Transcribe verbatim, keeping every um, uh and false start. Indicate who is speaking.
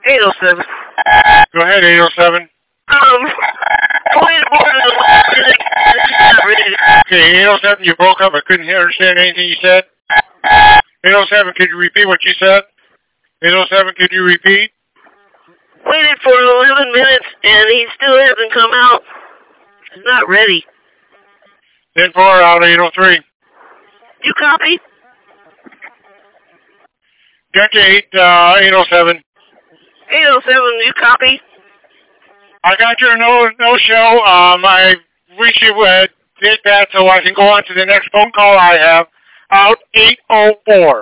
Speaker 1: eight oh seven.
Speaker 2: Go ahead, eight oh seven.
Speaker 1: Um, point of order.
Speaker 2: Okay, eight oh seven, you broke up. I couldn't hear, understand anything you said. eight oh seven, could you repeat what you said? eight oh seven, could you repeat?
Speaker 1: Waited for eleven minutes, and he still hasn't come out. He's not ready.
Speaker 2: ten four out eight oh three.
Speaker 1: You copy?
Speaker 2: Get to eight, uh, eight oh seven.
Speaker 1: eight oh seven, you copy?
Speaker 2: I got your no no show. Um, I wish you would take that so I can go on to the next phone call I have. Out eight oh four.